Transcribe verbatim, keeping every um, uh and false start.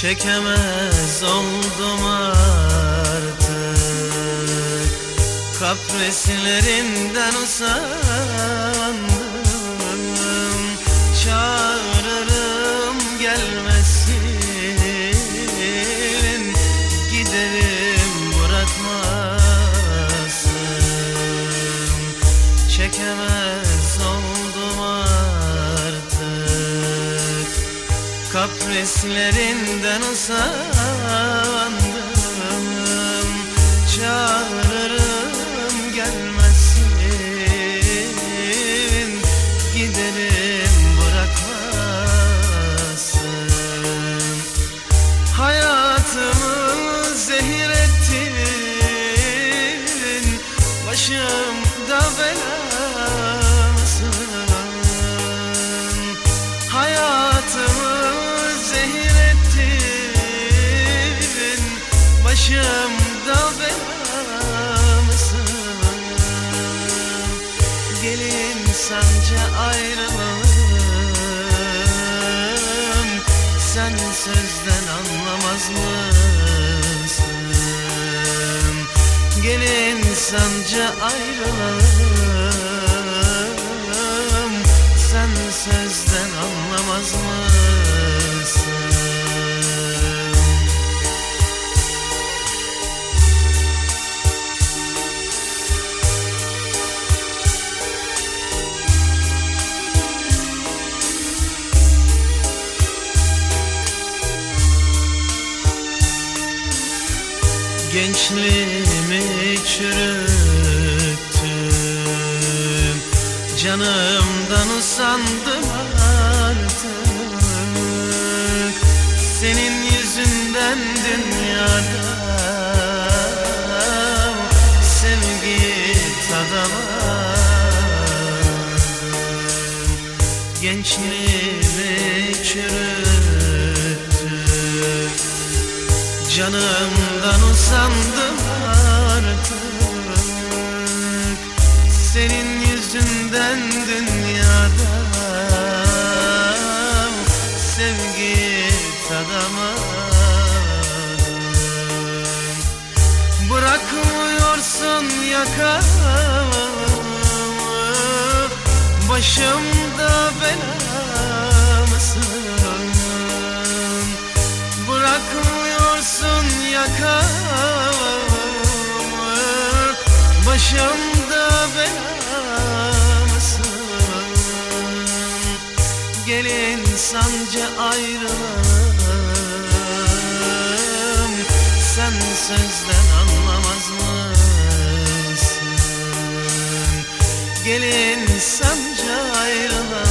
Çekemez oldum artık, kaprislerinden usandım. Çağırırım gelmesin, giderim bırakmasın. Çekemez oldum artık, kaprislerinden usandım. Çağırırım gelmesin, giderim bırakmasın. Hayatımı zehir ettin, başımda belamsın. Hayatımı zehir ettin, başımda belamsın. Gelin sence ayrılalım, sen sözden anlamaz mısın? Gelin sence ayrılalım, sen sözden anlamaz mısın? Gençliğimi çürüttüm, canımdan usandım artık. Senin yüzünden dünyada sevgi tadamadım. Gençliğimi çürüttüm, canımdan usandım artık. Senin yüzünden dünyada sevgi tadamadım. Bırakmıyorsun yakamı, başımda belamsın. Bırakmıyorsun yakamı, başımda belamsın. Gelin sancı ayrılalım, sen sözden anlamaz mısın? Gelin sancı ayrılalım,